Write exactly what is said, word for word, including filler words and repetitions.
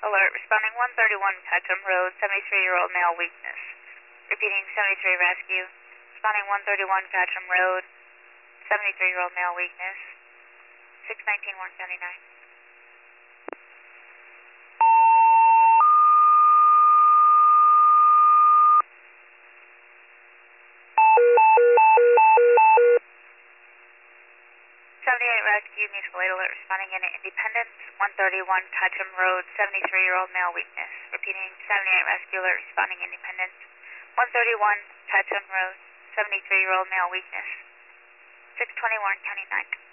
alert responding one thirty-one Peckham Road, seventy-three-year-old male weakness. Repeating seventy-three rescue. Responding one thirty-one Peckham Road, seventy-three-year-old male weakness. six nineteen Warren County nine. seventy-eight rescue, mutual aid alert responding in Independence, one thirty-one Peckham Road, seventy-three-year-old male weakness. Repeating seventy-eight rescue alert responding Independence, one thirty-one Peckham Road, seventy-three-year-old male weakness. six twenty Warren County nine.